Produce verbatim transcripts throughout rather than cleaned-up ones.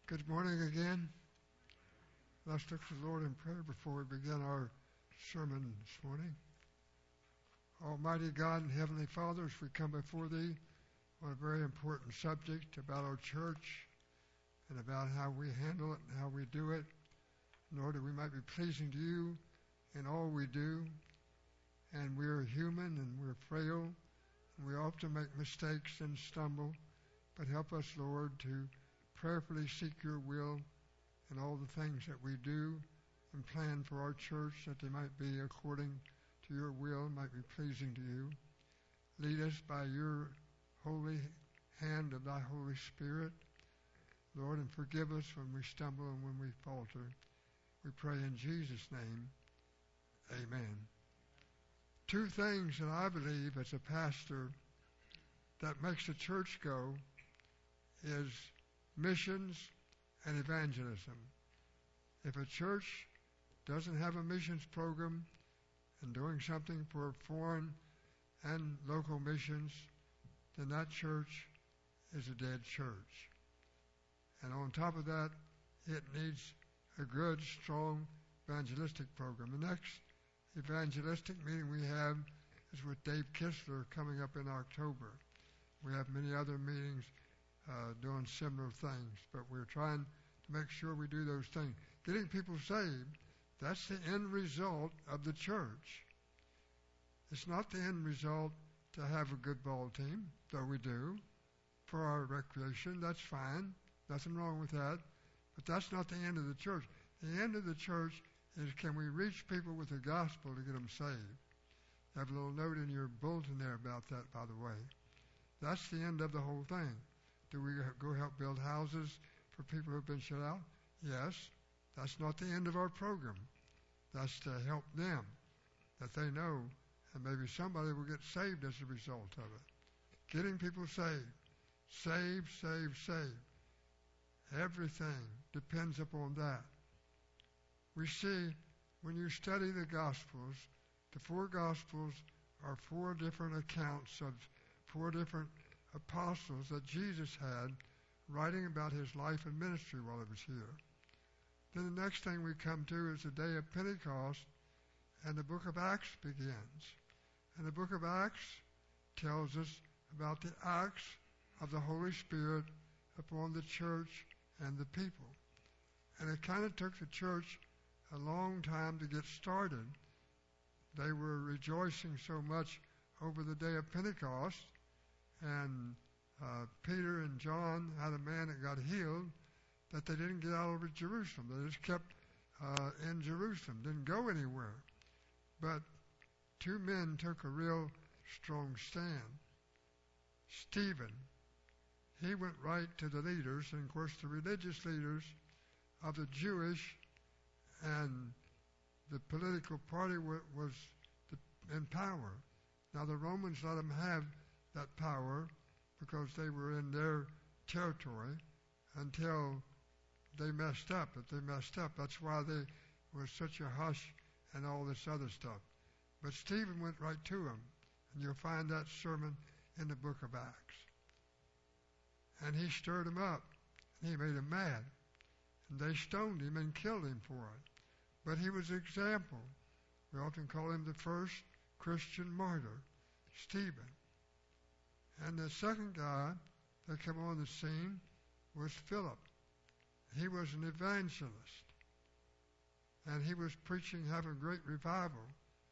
Good morning again. Let's look to the Lord in prayer before we begin our sermon this morning. Almighty God and Heavenly Father, as we come before Thee on a very important subject about our church and about how we handle it and how we do it, in order we might be pleasing to You in all we do. And we are human and we're frail and we often make mistakes and stumble, but help us, Lord, to prayerfully seek Your will in all the things that we do and plan for our church, that they might be according to Your will, might be pleasing to You. Lead us by Your holy hand of Thy Holy Spirit, Lord, and forgive us when we stumble and when we falter. We pray in Jesus' name, amen. Two things that I believe as a pastor that makes the church go is missions and evangelism. If a church doesn't have a missions program and doing something for foreign and local missions, then that church is a dead church. And on top of that, it needs a good, strong evangelistic program. The next evangelistic meeting we have is with Dave Kistler coming up in October. We have many other meetings Uh, doing similar things, but we're trying to make sure we do those things. Getting people saved, that's the end result of the church. It's not the end result to have a good ball team, though we do, for our recreation. That's fine. Nothing wrong with that. But that's not the end of the church. The end of the church is, can we reach people with the gospel to get them saved? I have a little note in your bulletin there about that, by the way. That's the end of the whole thing. Do we go help build houses for people who have been shut out? Yes. That's not the end of our program. That's to help them, that they know, and maybe somebody will get saved as a result of it. Getting people saved. Save, save, save. Everything depends upon that. We see, when you study the Gospels, the four Gospels are four different accounts of four different apostles that Jesus had writing about His life and ministry while He was here. Then the next thing we come to is the day of Pentecost, and the book of Acts begins. And the book of Acts tells us about the acts of the Holy Spirit upon the church and the people. And it kind of took the church a long time to get started. They were rejoicing so much over the day of Pentecost. And uh, Peter and John had a man that got healed, that they didn't get out of Jerusalem. They just kept uh, in Jerusalem, didn't go anywhere. But two men took a real strong stand. Stephen, he went right to the leaders, and of course the religious leaders of the Jewish and the political party was in power. Now the Romans let them have that power because they were in their territory until they messed up. If they messed up, that's why they was such a hush and all this other stuff. But Stephen went right to him, and you'll find that sermon in the book of Acts. And he stirred him up, and he made him mad. And they stoned him and killed him for it. But he was an example. We often call him the first Christian martyr, Stephen. And the second guy that came on the scene was Philip. He was an evangelist. And he was preaching, having great revival.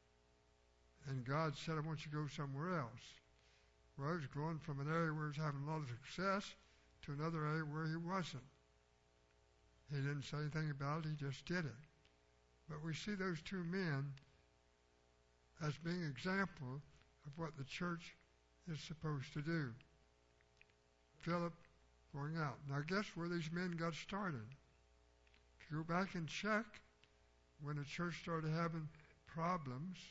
And God said, I want you to go somewhere else. Well, he was going from an area where he was having a lot of success to another area where he wasn't. He didn't say anything about it, he just did it. But we see those two men as being example of what the church is supposed to do. Philip going out. Now guess where these men got started? If you go back and check, when the church started having problems,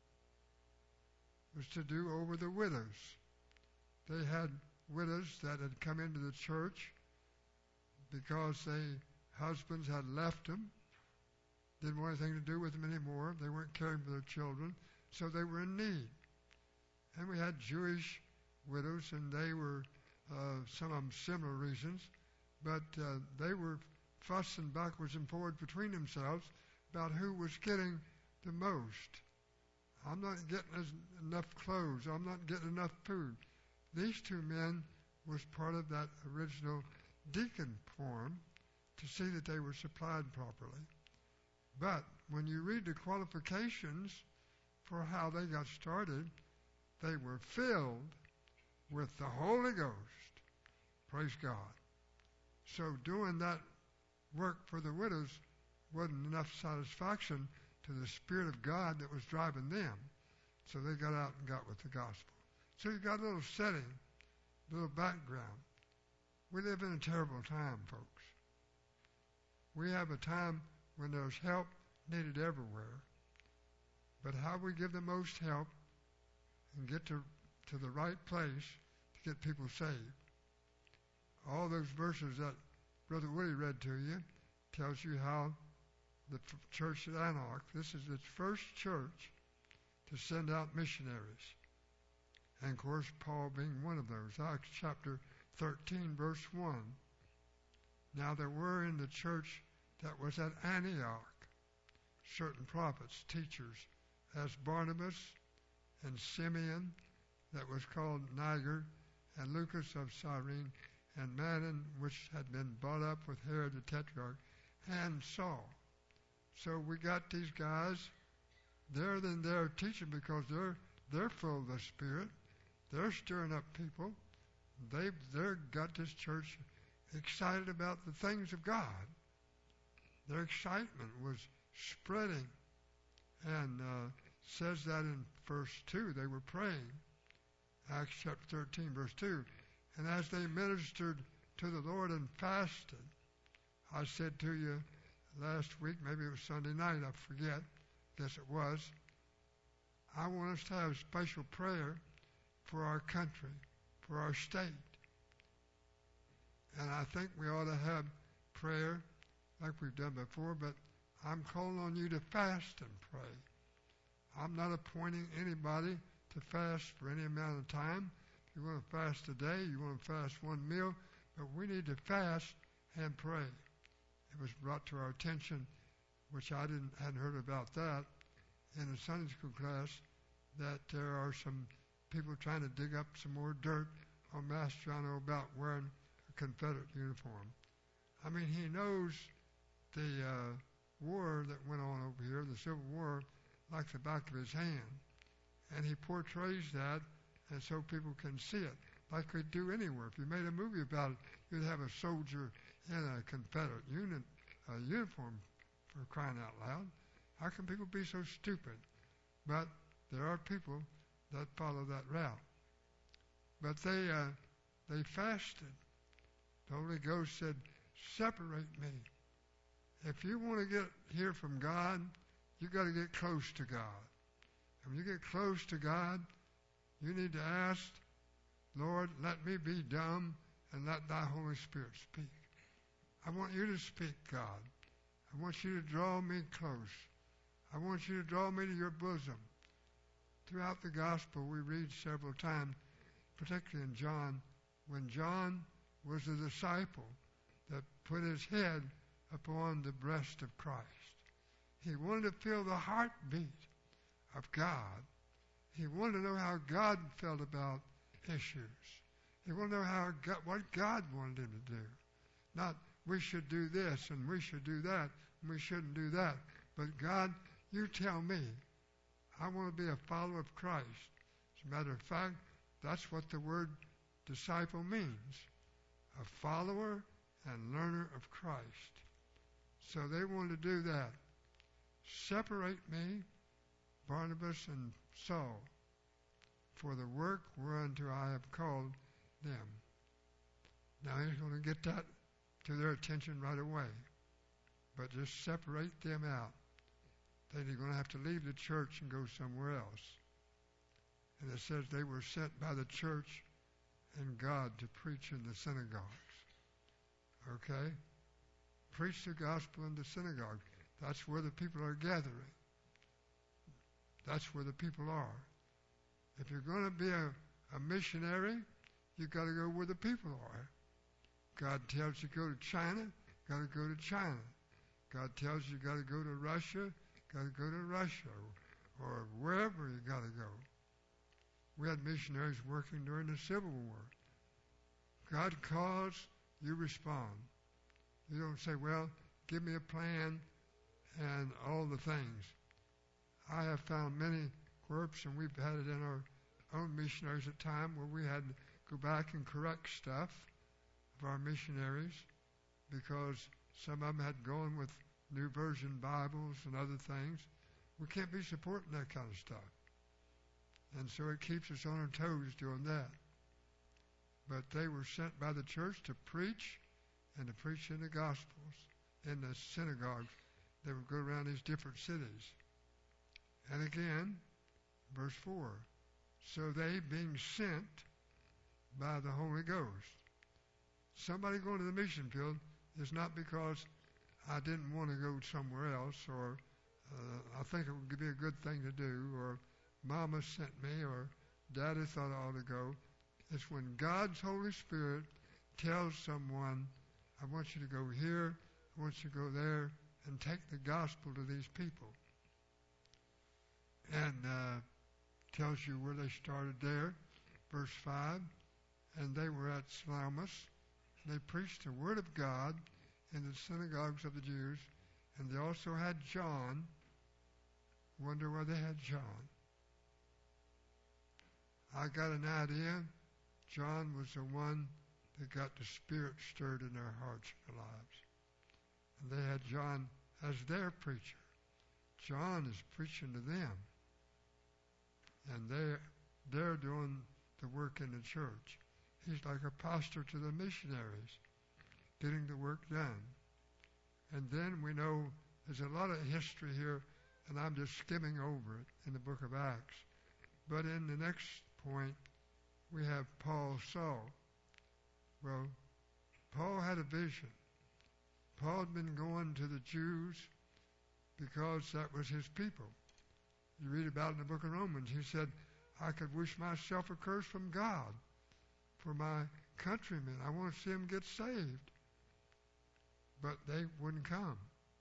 it was to do over the widows. They had widows that had come into the church because they husbands had left them, didn't want anything to do with them anymore. They weren't caring for their children, so they were in need. And we had Jewish widows, and they were, uh, some of them similar reasons, but uh, they were fussing backwards and forwards between themselves about who was getting the most. I'm not getting as, enough clothes. I'm not getting enough food. These two men was part of that original deacon form to see that they were supplied properly. But when you read the qualifications for how they got started, they were filled with the Holy Ghost. Praise God. So doing that work for the widows wasn't enough satisfaction to the Spirit of God that was driving them. So they got out and got with the gospel. So you got a little setting, a little background. We live in a terrible time, folks. We have a time when there's help needed everywhere. But how we give the most help and get to, to the right place to get people saved. All those verses that Brother Willie read to you tells you how the f- church at Antioch, this is its first church to send out missionaries. And of course, Paul being one of those. Acts chapter thirteen, verse one. Now there were in the church that was at Antioch certain prophets, teachers, as Barnabas and Simeon, that was called Niger, and Lucas of Cyrene, and Manon, which had been brought up with Herod the Tetrarch, and Saul. So we got these guys, they're then they're teaching because they're they're full of the Spirit. They're stirring up people. They've they're got this church excited about the things of God. Their excitement was spreading. And uh, says that in verse two, they were praying. Acts chapter thirteen, verse two. And as they ministered to the Lord and fasted, I said to you last week, maybe it was Sunday night, I forget, guess it was, I want us to have special prayer for our country, for our state. And I think we ought to have prayer like we've done before, but I'm calling on you to fast and pray. I'm not appointing anybody to fast for any amount of time. If you want to fast today, you want to fast one meal, but we need to fast and pray. It was brought to our attention, which I didn't hadn't heard about that in the Sunday school class, that there are some people trying to dig up some more dirt on Mastriano about wearing a Confederate uniform. I mean, he knows the uh, war that went on over here, the Civil War, like the back of his hand. And he portrays that, and so people can see it, like they do anywhere. If you made a movie about it, you'd have a soldier in a Confederate uni- uh, uniform, for crying out loud. How can people be so stupid? But there are people that follow that route. But they uh, they fasted. The Holy Ghost said, separate me. If you want to get hear from God, you got to get close to God. And when you get close to God, you need to ask, Lord, let me be dumb and let thy Holy Spirit speak. I want you to speak, God. I want you to draw me close. I want you to draw me to your bosom. Throughout the gospel, we read several times, particularly in John, when John was a disciple that put his head upon the breast of Christ. He wanted to feel the heartbeat of God. He wanted to know how God felt about issues. He wanted to know how God, what God wanted him to do. Not, we should do this and we should do that and we shouldn't do that. But God, you tell me. I want to be a follower of Christ. As a matter of fact, that's what the word disciple means. A follower and learner of Christ. So they wanted to do that. Separate me, Barnabas and Saul, for the work whereunto I have called them. Now he's going to get that to their attention right away. But just separate them out. Then you're going to have to leave the church and go somewhere else. And it says they were sent by the church and God to preach in the synagogues. Okay? Preach the gospel in the synagogue. That's where the people are gathering. That's where the people are. If you're going to be a, a missionary, you've got to go where the people are. God tells you to go to China, got to go to China. God tells you you got to go to Russia, got to go to Russia, or, or wherever you got to go. We had missionaries working during the Civil War. God calls, you respond. You don't say, well, give me a plan and all the things. I have found many quirks, and we've had it in our own missionaries at time where we had to go back and correct stuff of our missionaries because some of them had gone with New Version Bibles and other things. We can't be supporting that kind of stuff. And so it keeps us on our toes doing that. But they were sent by the church to preach and to preach in the Gospels in the synagogues. They would go around these different cities. And again, verse four, so they being sent by the Holy Ghost. Somebody going to the mission field is not because I didn't want to go somewhere else, or uh, I think it would be a good thing to do, or Mama sent me, or Daddy thought I ought to go. It's when God's Holy Spirit tells someone, I want you to go here, I want you to go there, and take the gospel to these people. And uh, tells you where they started there, verse five, and they were at Salamis, and they preached the word of God in the synagogues of the Jews, and they also had John. Wonder why they had John. I got an idea. John was the one that got the Spirit stirred in their hearts and their lives. And they had John as their preacher. John is preaching to them. And they're, they're doing the work in the church. He's like a pastor to the missionaries, getting the work done. And then we know there's a lot of history here, and I'm just skimming over it in the book of Acts. But in the next point, we have Paul Saul. Well, Paul had a vision. Paul had been going to the Jews because that was his people. You read about it in the book of Romans. He said, I could wish myself a curse from God for my countrymen. I want to see them get saved. But they wouldn't come.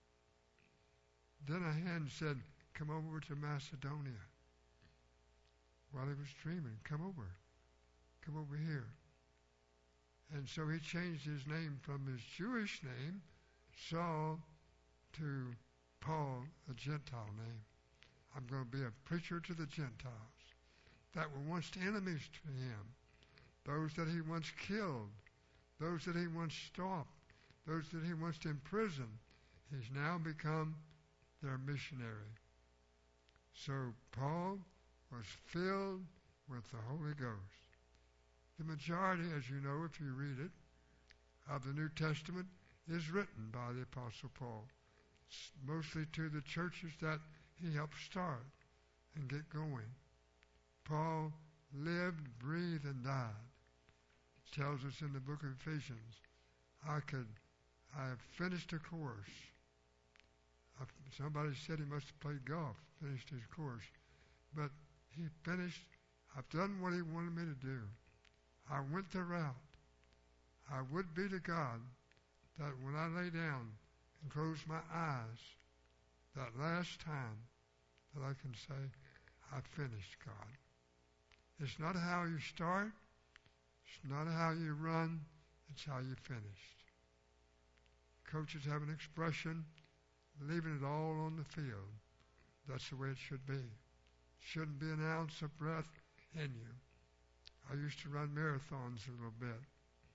Then a hand said, come over to Macedonia. While he was dreaming, come over. Come over here. And so he changed his name from his Jewish name, Saul, to Paul, a Gentile name. I'm going to be a preacher to the Gentiles that were once enemies to him, those that he once killed, those that he once stopped, those that he once imprisoned. He's now become their missionary. So Paul was filled with the Holy Ghost. The majority, as you know if you read it, of the New Testament is written by the Apostle Paul, mostly to the churches that he helped start and get going. Paul lived, breathed, and died. It tells us in the book of Ephesians, I could, I have finished a course. I, somebody said he must have played golf, finished his course. But he finished, I've done what he wanted me to do. I went the route. I would be to God that when I lay down and close my eyes, that last time that I can say, I finished, God. It's not how you start. It's not how you run. It's how you finished. Coaches have an expression, leaving it all on the field. That's the way it should be. Shouldn't be an ounce of breath in you. I used to run marathons a little bit.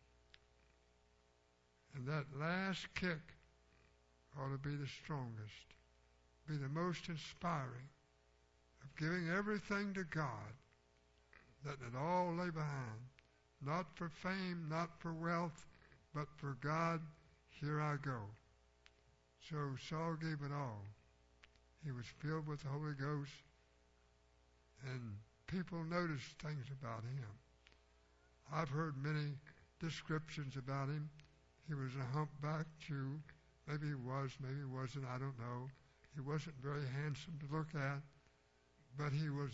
And that last kick ought to be the strongest, be the most inspiring, of giving everything to God, letting it all lay behind, not for fame, not for wealth, but for God, here I go. So Saul gave it all. He was filled with the Holy Ghost, and people noticed things about him. I've heard many descriptions about him. He was a humpback Jew. Maybe he was, maybe he wasn't, I don't know. He wasn't very handsome to look at, but he was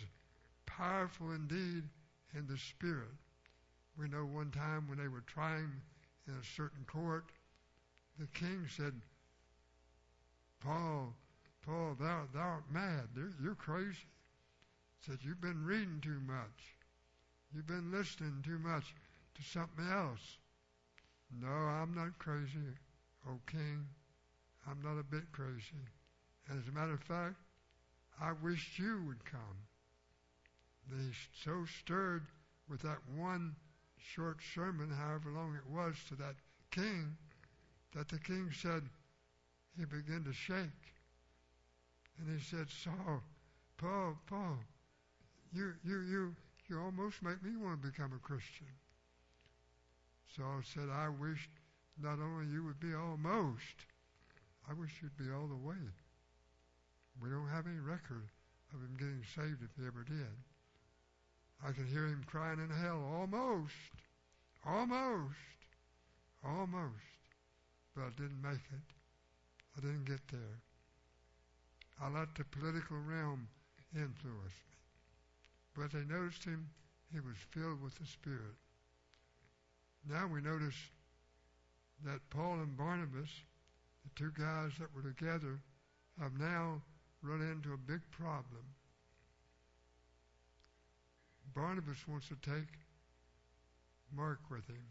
powerful indeed in the Spirit. We know one time when they were trying in a certain court, the king said, Paul, Paul, thou, thou art mad. You're crazy. Said, you've been reading too much. You've been listening too much to something else. No, I'm not crazy, O king. I'm not a bit crazy. And as a matter of fact, I wished you would come. They so stirred with that one short sermon, however long it was, to that king, that the king said, he began to shake. And he said, Saul, Paul, Paul, you, you, you, you almost make me want to become a Christian. Saul said, I wish not only you would be almost, I wish you'd be all the way. We don't have any record of him getting saved if he ever did. I could hear him crying in hell, almost, almost, almost. But I didn't make it. I didn't get there. I let the political realm influence me. But they noticed him, he was filled with the Spirit. Now we notice that Paul and Barnabas, the two guys that were together, have now run into a big problem. Barnabas wants to take Mark with him.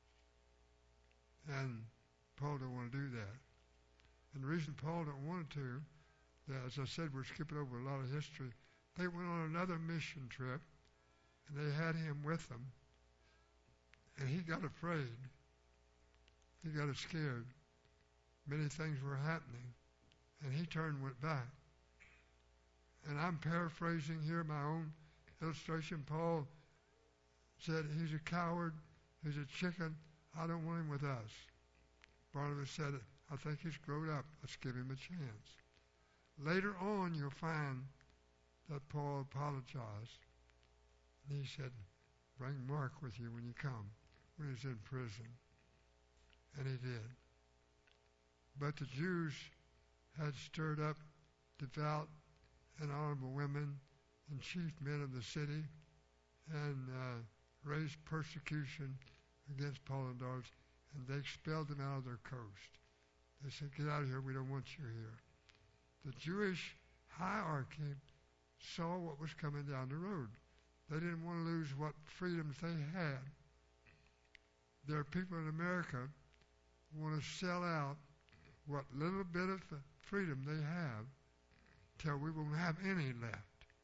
And Paul don't want to do that. And the reason Paul don't want to, that, as I said, we're skipping over a lot of history. They went on another mission trip, and they had him with them. And he got afraid. He got scared. Many things were happening. And he turned and went back. And I'm paraphrasing here my own illustration. Paul said, he's a coward, he's a chicken, I don't want him with us. Barnabas said, I think he's grown up, let's give him a chance. Later on you'll find that Paul apologized. And he said, bring Mark with you when you come, when he's in prison. And he did. But the Jews had stirred up devout and honorable women and chief men of the city and uh, raised persecution against Paul and Barnabas, and they expelled them out of their coast. They said, get out of here, we don't want you here. The Jewish hierarchy saw what was coming down the road. They didn't want to lose what freedoms they had. There are people in America who want to sell out what little bit of freedom they have till we won't have any left.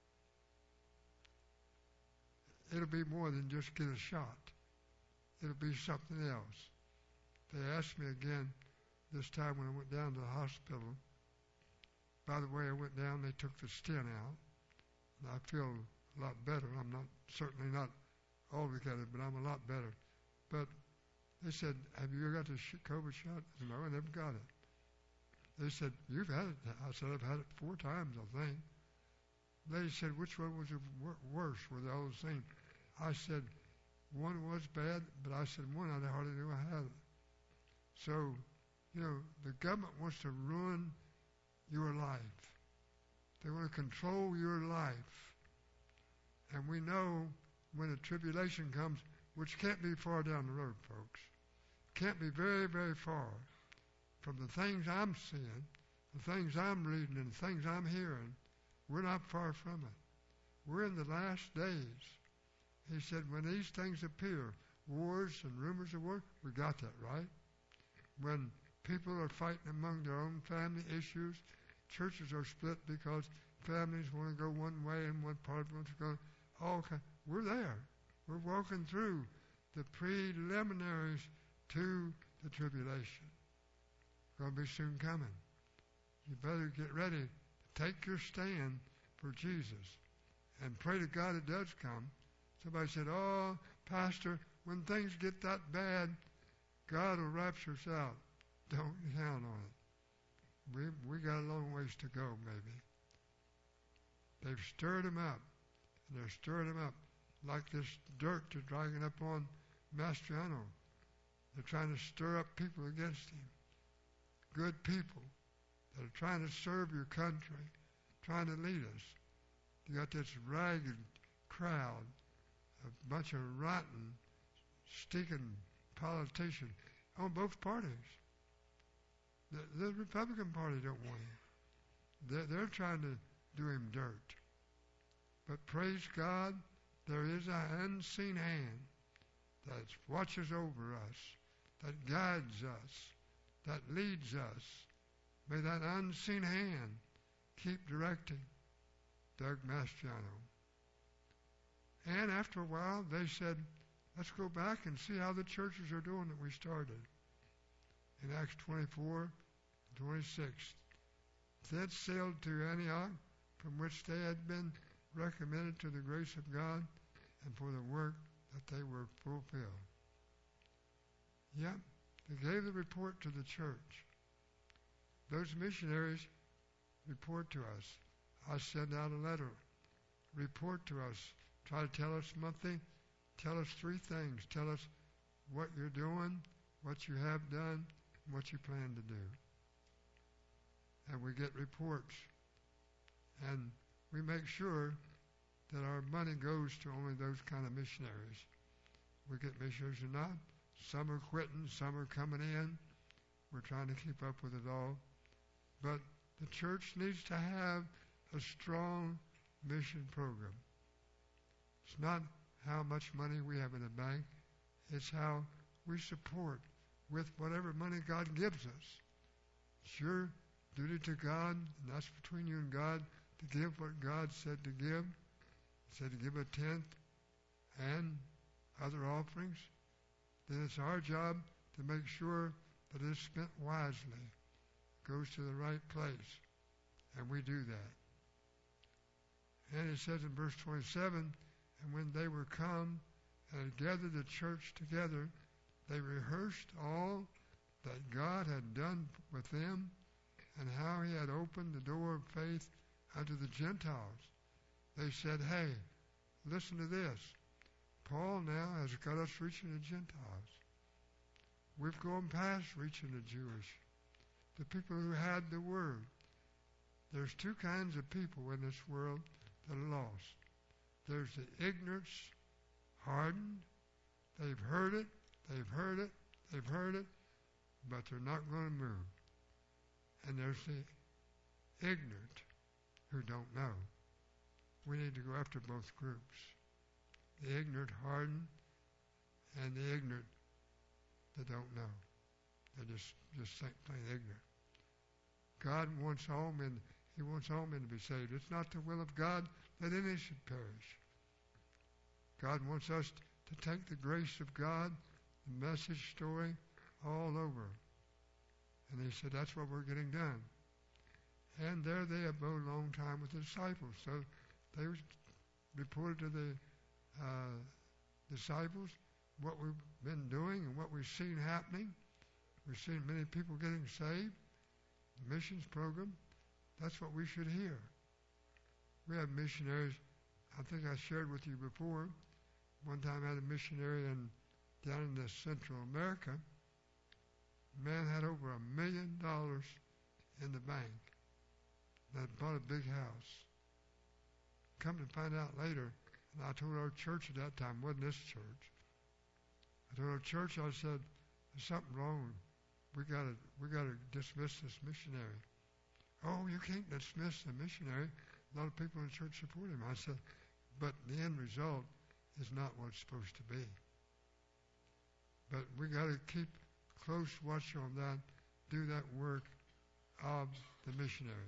It'll be more than just get a shot. It'll be something else. They asked me again this time when I went down to the hospital. By the way, I went down, they took the stent out, and I feel a lot better. I'm not, certainly not altogether, but I'm a lot better. But they said, have you ever got the COVID shot? I said, no, I never got it. They said, you've had it. I said, I've had it four times, I think. They said, which one was worse? Were they all the same? I said, one was bad, but I said, one, I hardly knew I had it. So, you know, the government wants to ruin your life. They want to control your life. And we know when a tribulation comes, which can't be far down the road, folks. Can't be very, very far. From the things I'm seeing, the things I'm reading, and the things I'm hearing, we're not far from it. We're in the last days. He said, when these things appear, wars and rumors of war, we got that, right? When people are fighting among their own family issues, churches are split because families want to go one way and one part wants to go all kind. We're there. We're walking through the preliminaries to the tribulation. Going to be soon coming. You better get ready to take your stand for Jesus and pray to God it does come. Somebody said, oh, Pastor, when things get that bad, God will rapture us out. Don't count on it. We we got a long ways to go, maybe. They've stirred him up, and they're stirring him up like this dirt they're dragging up on Mastriano. They're trying to stir up people against him. Good people that are trying to serve your country, trying to lead us. You got this ragged crowd, a bunch of rotten, stinking politicians on both parties. The, the Republican Party don't want him. They're, they're trying to do him dirt. But praise God, there is an unseen hand that watches over us, that guides us, that leads us. May that unseen hand keep directing Doug Mastriano. And after a while, they said, let's go back and see how the churches are doing that we started. In Acts twenty-four, twenty-six, they sailed to Antioch, from which they had been recommended to the grace of God and for the work that they were fulfilled. Yep, they gave the report to the church. Those missionaries report to us. I send out a letter. Report to us. Try to tell us monthly. Tell us three things. Tell us what you're doing, what you have done, and what you plan to do. And we get reports. And we make sure that our money goes to only those kind of missionaries. We get missionaries or not. Some are quitting, some are coming in. We're trying to keep up with it all. But the church needs to have a strong mission program. It's not how much money we have in the bank. It's how we support with whatever money God gives us. It's your duty to God, and that's between you and God, to give what God said to give. He said to give a tenth and other offerings. Then it's our job to make sure that it's spent wisely, goes to the right place, and we do that. And it says in verse twenty-seven, and when they were come and had gathered the church together, they rehearsed all that God had done with them, and how he had opened the door of faith unto the Gentiles. They said, hey, listen to this. Paul now has got us reaching the Gentiles. We've gone past reaching the Jewish, the people who had the Word. There's two kinds of people in this world that are lost. There's the ignorance, hardened. They've heard it, they've heard it, they've heard it, but they're not going to move. And there's the ignorant who don't know. We need to go after both groups. The ignorant hardened and the ignorant that don't know. They're just, just plain ignorant. God wants all men, he wants all men to be saved. It's not the will of God that any should perish. God wants us to take the grace of God, the message story, all over. And he said, that's what we're getting done. And there they abode a long time with the disciples. So they reported to the uh, disciples what we've been doing and what we've seen happening. We've seen many people getting saved. The missions program, that's what we should hear. We have missionaries, I think I shared with you before. One time I had a missionary in, down in the Central America. The man had over a million dollars in the bank. That bought a big house. Come to find out later, and I told our church at that time, wasn't this church. I told our church, I said, there's something wrong. We gotta we gotta dismiss this missionary. Oh, you can't dismiss the missionary. A lot of people in the church support him. I said, but the end result is not what it's supposed to be. But we gotta keep close watch on that, do that work of the missionary.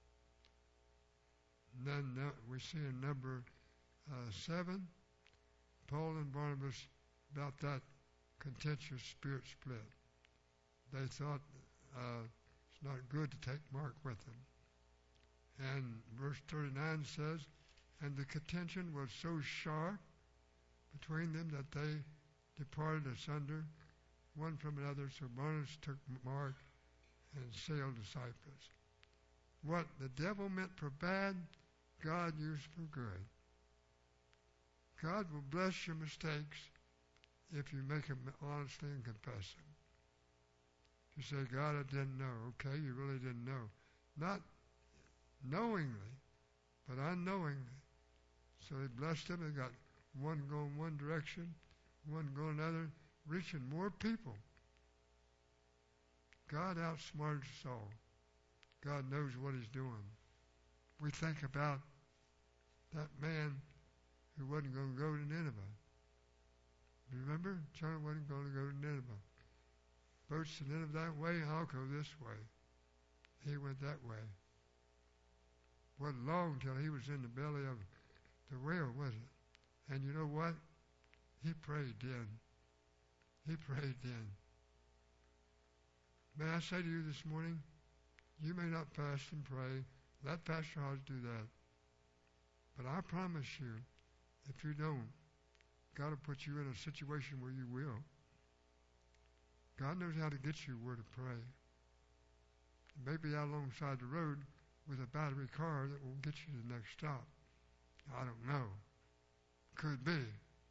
And then uh, we see in number uh, seven, Paul and Barnabas, about that contentious spirit split. They thought uh, it's not good to take Mark with them. And verse thirty-nine says, and the contention was so sharp between them that they departed asunder, one from another. So Barnabas took Mark and sailed to Cyprus. What the devil meant for bad, God used for good. God will bless your mistakes if you make them honestly and confess them. You say, God, I didn't know. Okay, you really didn't know. Not knowingly, but unknowingly. So he blessed them. They got one going one direction, one going another, reaching more people God outsmarted us all. God knows what he's doing. We think about that man who wasn't going to go to Nineveh. Remember? Jonah wasn't going to go to Nineveh. Boats to Nineveh that way, I'll go this way. He went that way. Wasn't long till he was in the belly of the whale, was it? And you know what? He prayed then. He prayed then. May I say to you this morning, you may not fast and pray. Let Pastor Hodge do that. But I promise you, if you don't, God will put you in a situation where you will. God knows how to get you where to pray. Maybe out alongside the road with a battery car that will get you to the next stop. I don't know. Could be.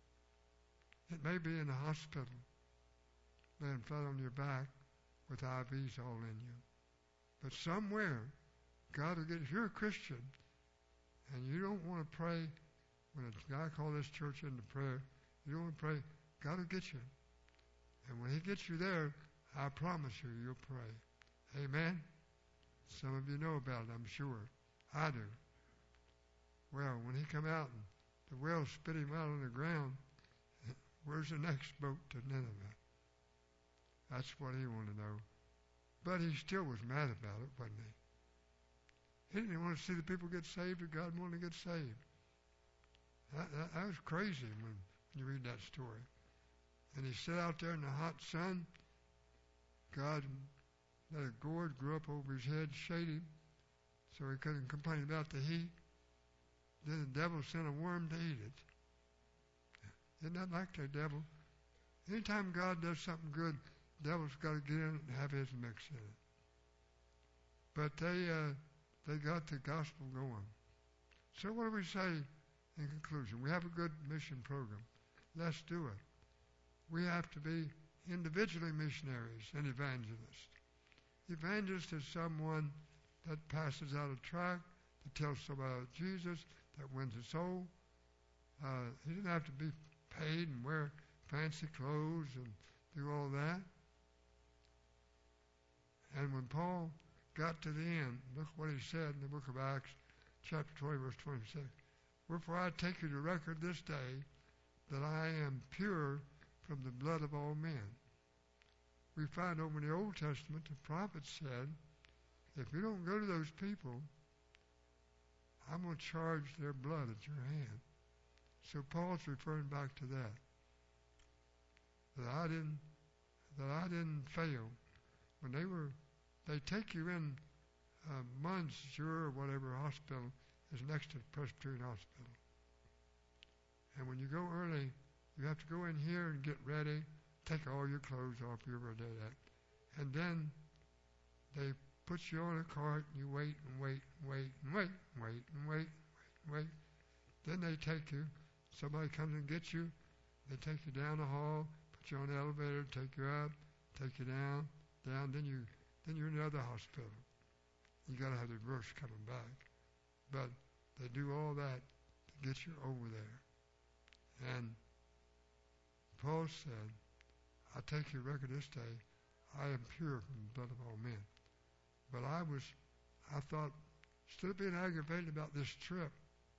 It may be in a hospital, laying flat on your back with I Vs all in you. But somewhere, God will get, if you're a Christian and you don't want to pray, when a guy called this church into prayer, you don't want to pray, God will get you. And when he gets you there, I promise you, you'll pray. Amen? Some of you know about it, I'm sure. I do. Well, when he come out and the whale spit him out on the ground, where's the next boat to Nineveh? That's what he wanted to know. But he still was mad about it, wasn't he? He didn't want to see the people get saved, or God wanted to get saved. That, that, that was crazy when you read that story. And he sat out there in the hot sun. God let a gourd grow up over his head, shade him, so he couldn't complain about the heat. Then the devil sent a worm to eat it. Isn't that like the devil? Anytime God does something good, the devil's got to get in and have his mix in it. But they uh, they got the gospel going. So what do we say in conclusion? We have a good mission program. Let's do it. We have to be individually missionaries and evangelists. Evangelist is someone that passes out a tract, that tells somebody about Jesus, that wins a soul. Uh, he didn't have to be paid and wear fancy clothes and do all that. And when Paul got to the end, look what he said in the book of Acts, chapter twenty, verse twenty-six. Wherefore I take you to record this day that I am pure from the blood of all men. We find over in the Old Testament, the prophet said, if you don't go to those people, I'm going to charge their blood at your hand. So Paul's referring back to that. That I didn't, that I didn't fail. When they were, they take you in, uh, Monsieur or whatever hospital is next to the Presbyterian Hospital. And when you go early, you have to go in here and get ready, take all your clothes off, you ever did that. And then they put you on a cart and you wait and wait and wait and wait and wait and wait and wait. Then they take you, somebody comes and gets you, they take you down the hall, put you on the elevator, take you up, take you down, down, then you then you're in another hospital. You gotta have the nurse coming back. But they do all that to get you over there. And Paul said, I take your record this day, I am pure from the blood of all men. But I was, I thought, instead of being aggravated about this trip,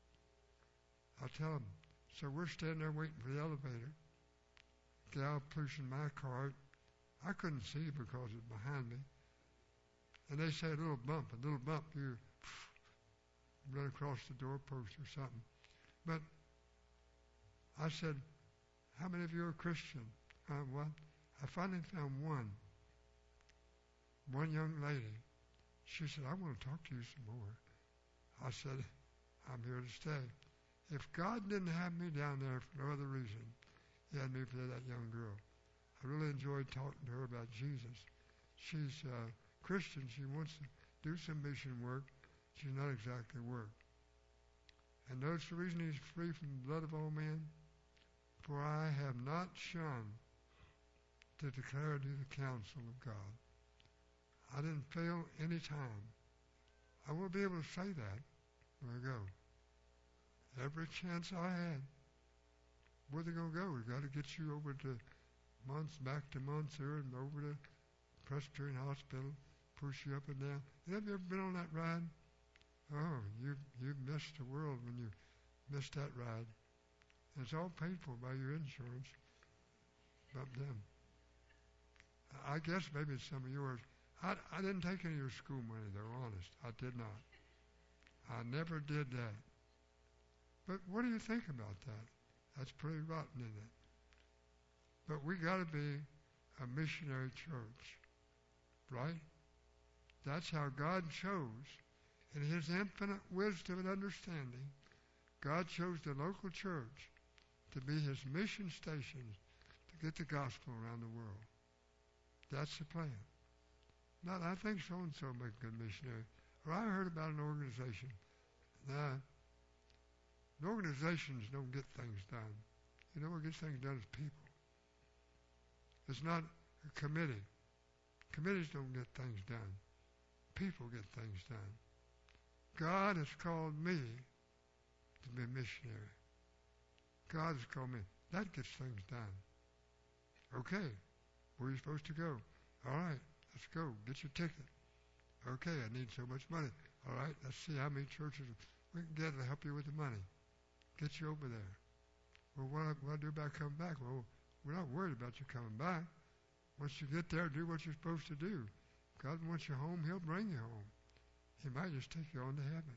I tell them, so we're standing there waiting for the elevator. Gal pushing my cart. I couldn't see because it was behind me. And they say a little bump, a little bump, you run across the doorpost or something. But I said, how many of you are Christian? Uh, what? I finally found one. One young lady. She said, I want to talk to you some more. I said, I'm here to stay. If God didn't have me down there for no other reason, he had me for that young girl. I really enjoyed talking to her about Jesus. She's uh, Christian. She wants to do some mission work. She's not exactly work. And notice the reason he's free from the blood of all men? For I have not shunned to declare to the counsel of God. I didn't fail any time. I will be able to say that when I go. Every chance I had. Where they going to go? We got to get you over to months, back to Monsieur and over to Presbyterian Hospital, push you up and down. Have you ever been on that ride? Oh, you you missed the world when you missed that ride. And it's all paid for by your insurance. But them. I guess maybe some of yours. I, I didn't take any of your school money, though, honest. I did not. I never did that. But what do you think about that? That's pretty rotten, isn't it? But we got to be a missionary church, right? That's how God chose, in His infinite wisdom and understanding, God chose the local church to be His mission station to get the gospel around the world. That's the plan. Not, I think so-and-so make a good missionary. Or I heard about an organization. Nah, the organizations don't get things done. You know what gets things done is people. It's not a committee. Committees don't get things done. People get things done. God has called me to be a missionary. God has called me. That gets things done. Okay, where are you supposed to go? All right, let's go. Get your ticket. Okay, I need so much money. All right, let's see how many churches we can get to help you with the money. Get you over there. Well, what do I do about coming back? Well, we're not worried about you coming back. Once you get there, do what you're supposed to do. God wants you home, He'll bring you home. He might just take you on to heaven.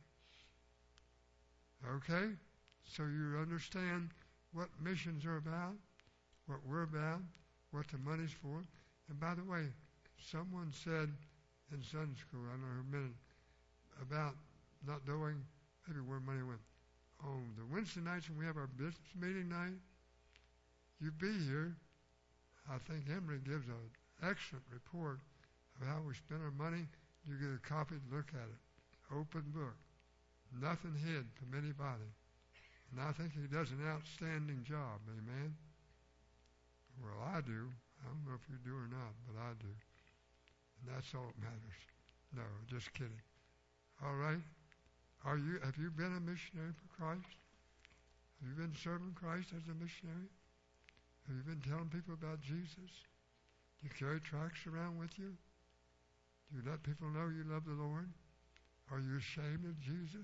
Okay? So you understand what missions are about, what we're about, what the money's for. And by the way, someone said in Sunday school, I don't know who minute, about not knowing maybe where money went. On the Wednesday nights when we have our business meeting night, you be here. I think Emily gives an excellent report of how we spend our money. You get a copy to look at it. Open book. Nothing hid from anybody. And I think he does an outstanding job. Amen? Well, I do. I don't know if you do or not, but I do. And that's all that matters. No, just kidding. All right? Are you? Have you been a missionary for Christ? Have you been serving Christ as a missionary? Have you been telling people about Jesus? Do you carry tracts around with you? Do you let people know you love the Lord? Are you ashamed of Jesus?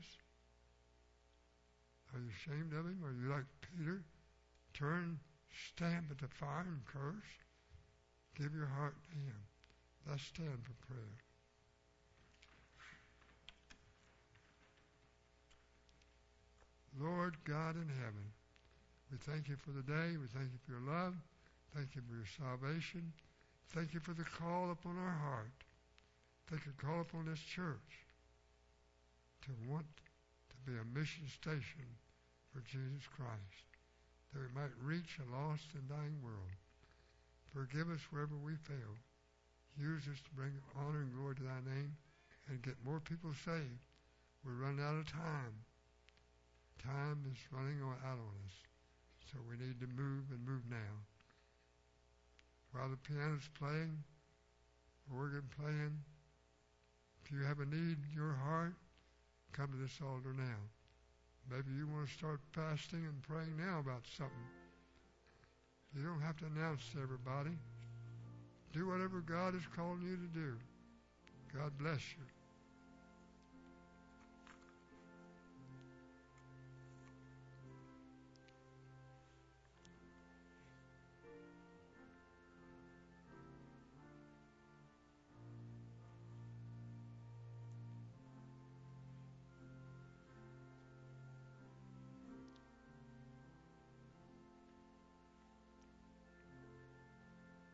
Are you ashamed of Him? Are you like Peter? Turn, stamp at the fire and curse? Give your heart to Him. Let's stand for prayer. Lord God in heaven, we thank you for the day. We thank you for your love. Thank you for your salvation. Thank you for the call upon our heart. Thank you for the call upon this church to want to be a mission station for Jesus Christ, that we might reach a lost and dying world. Forgive us wherever we fail. Use us to bring honor and glory to thy name and get more people saved. We're running out of time. Time is running out on us. So we need to move and move now. While the piano's playing, organ playing, if you have a need in your heart, come to this altar now. Maybe you want to start fasting and praying now about something. You don't have to announce to everybody. Do whatever God is calling you to do. God bless you.